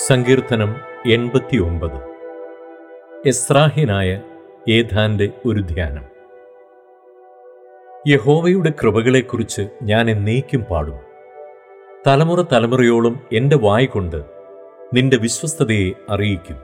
സങ്കീർത്തനം 89. എസ്രാഹ്യനായ ഏഥാന്റെ ഒരു ധ്യാനം. യഹോവയുടെ കൃപകളെക്കുറിച്ച് ഞാൻ എന്നേക്കും പാടും. തലമുറ തലമുറയോളം എൻ്റെ വായ് കൊണ്ട് നിന്റെ വിശ്വസ്തതയെ അറിയിക്കും.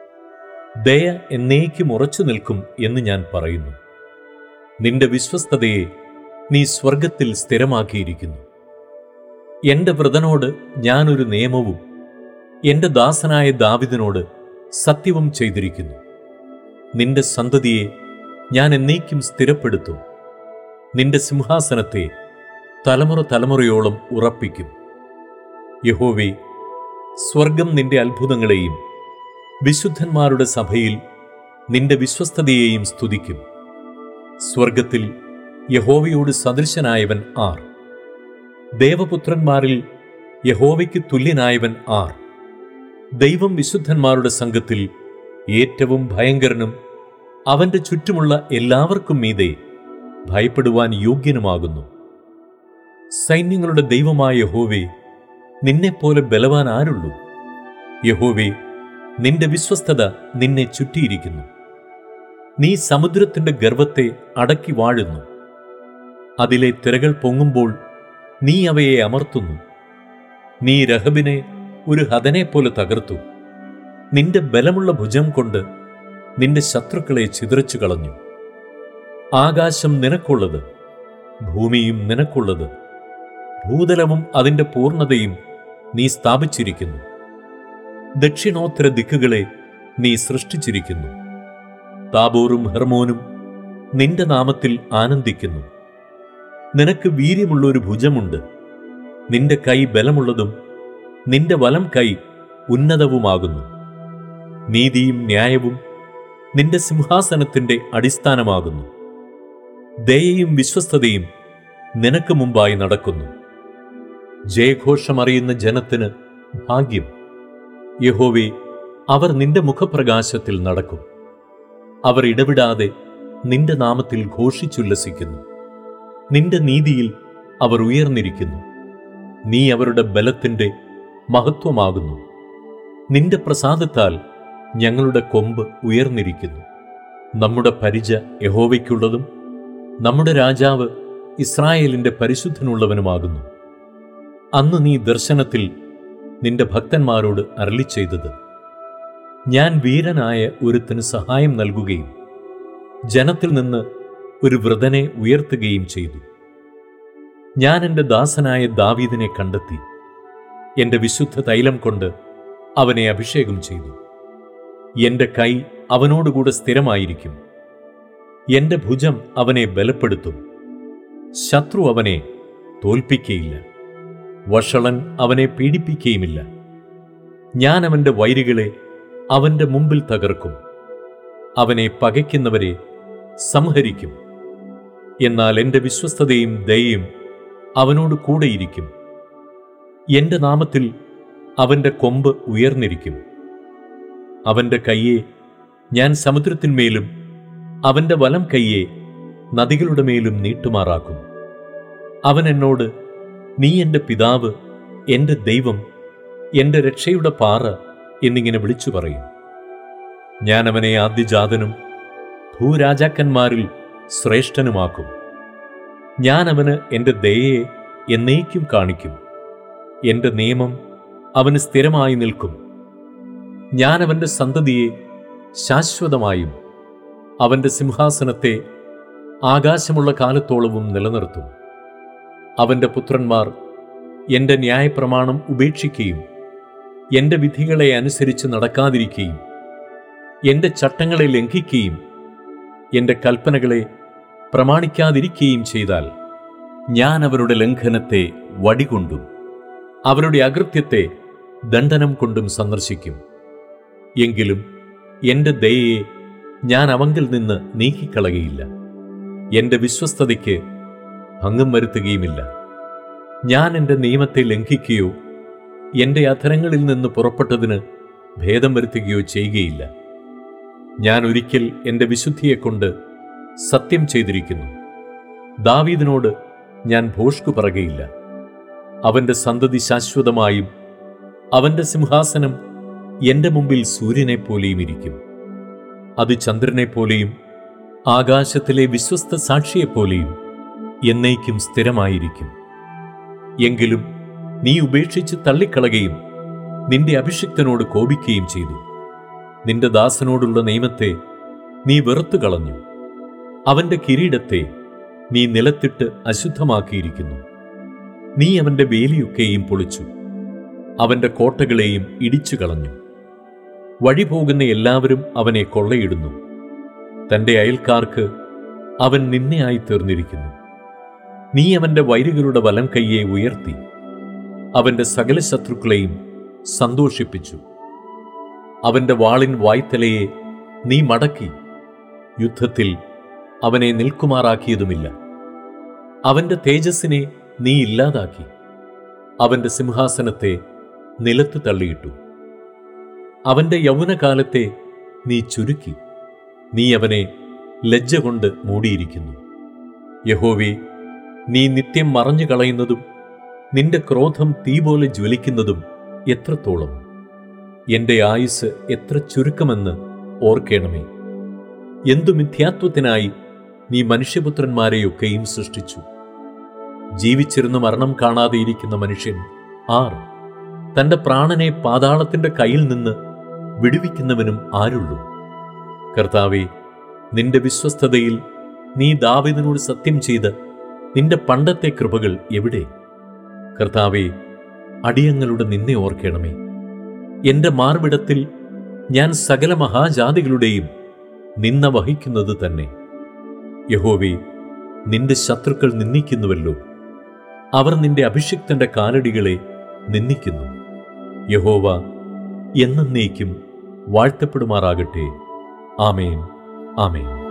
ദയ എന്നേക്കും ഉറച്ചു നിൽക്കും എന്ന് ഞാൻ പറയുന്നു. നിന്റെ വിശ്വസ്തതയെ നീ സ്വർഗത്തിൽ സ്ഥിരമാക്കിയിരിക്കുന്നു. എൻ്റെ വൃതനോട് ഞാനൊരു നിയമവും എൻ്റെ ദാസനായ ദാവീദിനോട് സത്യവും ചെയ്തിരിക്കുന്നു. നിന്റെ സന്തതിയെ ഞാൻ എന്നേക്കും സ്ഥിരപ്പെടുത്തും. നിന്റെ സിംഹാസനത്തെ തലമുറ തലമുറയോളം ഉറപ്പിക്കും. യഹോവേ, സ്വർഗം നിന്റെ അത്ഭുതങ്ങളെയും വിശുദ്ധന്മാരുടെ സഭയിൽ നിന്റെ വിശ്വസ്തതയെയും സ്തുതിക്കും. സ്വർഗത്തിൽ യഹോവയോട് സദൃശനായവൻ ആർ? ദേവപുത്രന്മാരിൽ യഹോവയ്ക്ക് തുല്യനായവൻ ആർ? ദൈവം വിശുദ്ധന്മാരുടെ സംഘത്തിൽ ഏറ്റവും ഭയങ്കരനും അവന്റെ ചുറ്റുമുള്ള എല്ലാവർക്കും മീതെ ഭയപ്പെടുവാൻ യോഗ്യനുമാകുന്നു. സൈന്യങ്ങളുടെ ദൈവമായ യഹോവേ, നിന്നെപ്പോലെ ബലവാൻ ആരുള്ളൂ? യഹോവേ, നിന്റെ വിശ്വസ്തത നിന്നെ ചുറ്റിയിരിക്കുന്നു. നീ സമുദ്രത്തിന്റെ ഗർവത്തെ അടക്കി വാഴുന്നു. അതിലെ തിരകൾ പൊങ്ങുമ്പോൾ നീ അവയെ അമർത്തുന്നു. നീ രഹബിനെ ഒരു ഹതനെപ്പോലെ തകർത്തു. നിന്റെ ബലമുള്ള ഭുജം കൊണ്ട് നിന്റെ ശത്രുക്കളെ ചിതറിച്ചു കളഞ്ഞു. ആകാശം നിനക്കുള്ളത്, ഭൂമിയും നിനക്കുള്ളത്, ഭൂതലവും അതിൻ്റെ പൂർണ്ണതയും നീ സ്ഥാപിച്ചിരിക്കുന്നു. ദക്ഷിണോത്തര ദിക്കുകളെ നീ സൃഷ്ടിച്ചിരിക്കുന്നു. താബോറും ഹെർമോനും നിന്റെ നാമത്തിൽ ആനന്ദിക്കുന്നു. നിനക്ക് വീര്യമുള്ളൊരു ഭുജമുണ്ട്. നിന്റെ കൈ ബലമുള്ളതും നിന്റെ വലം കൈ ഉന്നതവുമാകുന്നു. നീതിയും ന്യായവും നിന്റെ സിംഹാസനത്തിന്റെ അടിസ്ഥാനമാകുന്നു. ദയയും വിശ്വസ്തതയും നിനക്ക് മുമ്പായി നടക്കുന്നു. ജയഘോഷമറിയുന്ന ജനത്തിന് ഭാഗ്യം. യഹോവേ, അവർ നിന്റെ മുഖപ്രകാശത്തിൽ നടക്കും. അവർ ഇടവിടാതെ നിന്റെ നാമത്തിൽ ഘോഷിച്ചുല്ലസിക്കുന്നു. നിന്റെ നീതിയിൽ അവർ ഉയർന്നിരിക്കുന്നു. നീ അവരുടെ ബലത്തിന്റെ മഹത്വമാകുന്നു. നിന്റെ പ്രസാദത്താൽ ഞങ്ങളുടെ കൊമ്പ് ഉയർന്നിരിക്കുന്നു. നമ്മുടെ പരിച യഹോവയ്ക്കുള്ളതും നമ്മുടെ രാജാവ് ഇസ്രായേലിന്റെ പരിശുദ്ധനുള്ളവനുമാകുന്നു. അന്ന് നീ ദർശനത്തിൽ നിന്റെ ഭക്തന്മാരോട് അരുളിച്ചെയ്തത്, ഞാൻ വീരനായ ഒരുത്തന് സഹായം നൽകുകയും ജനത്തിൽ നിന്ന് ഒരു വൃതനെ ഉയർത്തുകയും ചെയ്തു. ഞാൻ എൻ്റെ ദാസനായ ദാവീദിനെ കണ്ടെത്തി. എൻ്റെ വിശുദ്ധ തൈലം കൊണ്ട് അവനെ അഭിഷേകം ചെയ്തു. എൻ്റെ കൈ അവനോടുകൂടെ സ്ഥിരമായിരിക്കും. എൻ്റെ ഭുജം അവനെ ബലപ്പെടുത്തും. ശത്രു അവനെ തോൽപ്പിക്കയില്ല. വഷളൻ അവനെ പീഡിപ്പിക്കുകയുമില്ല. ഞാൻ അവൻ്റെ വൈരികളെ അവൻ്റെ മുമ്പിൽ തകർക്കും. അവനെ പകയ്ക്കുന്നവരെ സംഹരിക്കും. എന്നാൽ എൻ്റെ വിശ്വസ്തതയും ദയയും അവനോട് കൂടെയിരിക്കും. എൻ്റെ നാമത്തിൽ അവൻ്റെ കൊമ്പ് ഉയർന്നിരിക്കും. അവൻ്റെ കയ്യെ ഞാൻ സമുദ്രത്തിന്മേലും അവൻ്റെ വലം കയ്യെ നദികളുടെ മേലും നീട്ടുമാറാക്കും. അവൻ എന്നോട്, നീ എൻ്റെ പിതാവ്, എൻ്റെ ദൈവം, എൻ്റെ രക്ഷയുടെ പാറ എന്നിങ്ങനെ വിളിച്ചു പറയും. ഞാൻ അവനെ ആദ്യജാതനും ഭൂരാജാക്കന്മാരിൽ ശ്രേഷ്ഠനുമാക്കും. ഞാൻ അവന് എൻ്റെ ദയയെ എന്നേക്കും കാണിക്കും. എൻ്റെ നിയമം അവന് സ്ഥിരമായി നിൽക്കും. ഞാൻ അവൻ്റെ സന്തതിയെ ശാശ്വതമായും അവൻ്റെ സിംഹാസനത്തെ ആകാശമുള്ള കാലത്തോളവും നിലനിർത്തും. അവൻ്റെ പുത്രന്മാർ എൻ്റെ ന്യായപ്രമാണം ഉപേക്ഷിക്കുകയും എൻ്റെ വിധികളെ അനുസരിച്ച് നടക്കാതിരിക്കുകയും എൻ്റെ ചട്ടങ്ങളെ ലംഘിക്കുകയും എൻ്റെ കൽപ്പനകളെ പ്രമാണിക്കാതിരിക്കുകയും ചെയ്താൽ ഞാൻ അവരുടെ ലംഘനത്തെ വടികൊണ്ടും അവരുടെ അകൃത്യത്തെ ദണ്ഡനം കൊണ്ടും സന്ദർശിക്കും. എങ്കിലും എൻ്റെ ദയയെ ഞാൻ അവങ്കിൽ നിന്ന് നീക്കിക്കളകയില്ല. എൻ്റെ വിശ്വസ്തതയ്ക്ക് ഭംഗം വരുത്തുകയുമില്ല. ഞാൻ എൻ്റെ നിയമത്തെ ലംഘിക്കുകയോ എൻ്റെ അധരങ്ങളിൽ നിന്ന് പുറപ്പെട്ടതിന് ഭേദം വരുത്തുകയോ ചെയ്യുകയില്ല. ഞാൻ ഒരിക്കൽ എൻ്റെ വിശുദ്ധിയെക്കൊണ്ട് സത്യം ചെയ്തിരിക്കുന്നു. ദാവീദിനോട് ഞാൻ ഭോഷ്കു പറകയില്ല. അവന്റെ സന്തതി ശാശ്വതമായും അവന്റെ സിംഹാസനം എന്റെ മുമ്പിൽ സൂര്യനെപ്പോലെയും ഇരിക്കും. അത് ചന്ദ്രനെപ്പോലെയും ആകാശത്തിലെ വിശ്വസ്ത സാക്ഷിയെപ്പോലെയും എന്നേക്കും സ്ഥിരമായിരിക്കും. എങ്കിലും നീ ഉപേക്ഷിച്ച് തള്ളിക്കളയുകയും നിന്റെ അഭിഷിക്തനോട് കോപിക്കുകയും ചെയ്തു. നിന്റെ ദാസനോടുള്ള നിയമത്തെ നീ വെറുത്തുകളഞ്ഞു. അവന്റെ കിരീടത്തെ നീ നിലത്തിട്ട് അശുദ്ധമാക്കിയിരിക്കുന്നു. നീ അവന്റെ വേലിയൊക്കെയും പൊളിച്ചു, അവന്റെ കോട്ടകളെയും ഇടിച്ചു കളഞ്ഞു. വഴിപോകുന്ന എല്ലാവരും അവനെ കൊള്ളയിടുന്നു. തന്റെ അയൽക്കാർക്ക് അവൻ നിന്നയായി തീർന്നിരിക്കുന്നു. നീ അവന്റെ വൈരികളുടെ വലം കൈയെ ഉയർത്തി അവന്റെ സകല ശത്രുക്കളെയും സന്തോഷിപ്പിച്ചു. അവന്റെ വാളിൻ വായ്ത്തലയെ നീ മടക്കി യുദ്ധത്തിൽ അവനെ നിൽക്കുമാറാക്കിയതുമില്ല. അവന്റെ തേജസ്സിനെ നീ ഇല്ലാതാക്കി അവന്റെ സിംഹാസനത്തെ നിലത്ത് തള്ളിയിട്ടു. അവന്റെ യൗവനകാലത്തെ നീ ചുരുക്കി, നീ അവനെ ലജ്ജ കൊണ്ട് മൂടിയിരിക്കുന്നു. യഹോവേ, നീ നിത്യം മറഞ്ഞു കളയുന്നതും നിന്റെ ക്രോധം തീ പോലെ ജ്വലിക്കുന്നതും എത്രത്തോളം! എന്റെ ആയുസ് എത്ര ചുരുക്കമെന്ന് ഓർക്കേണമേ. എന്തു മിഥ്യാത്വത്തിനായി നീ മനുഷ്യപുത്രന്മാരെയൊക്കെയും സൃഷ്ടിച്ചു! ജീവിച്ചിരുന്ന് മരണം കാണാതെ ഇരിക്കുന്ന മനുഷ്യൻ ആർ? തന്റെ പ്രാണനെ പാതാളത്തിന്റെ കയ്യിൽ നിന്ന് വിടുവിക്കുന്നവനും ആരുള്ളൂ? കർത്താവേ, നിന്റെ വിശ്വസ്തതയിൽ നീ ദാവീദിനോട് സത്യം ചെയ്ത് നിന്റെ പണ്ടത്തെ കൃപകൾ എവിടെ? കർത്താവേ, അടിയങ്ങളുടെ നിന്നെ ഓർക്കണമേ. എന്റെ മാർവിടത്തിൽ ഞാൻ സകല മഹാജാതികളുടെയും നിന്ന വഹിക്കുന്നത് തന്നെ. യഹോവേ, നിന്റെ ശത്രുക്കൾ നിന്ദിക്കുന്നുവല്ലോ. അവർ നിന്റെ അഭിഷിക്തന്റെ കാലടികളെ നിന്ദിക്കുന്നു. യഹോവ എന്നേക്കും വാഴ്ത്തപ്പെടുമാറാകട്ടെ. ആമേൻ, ആമേൻ.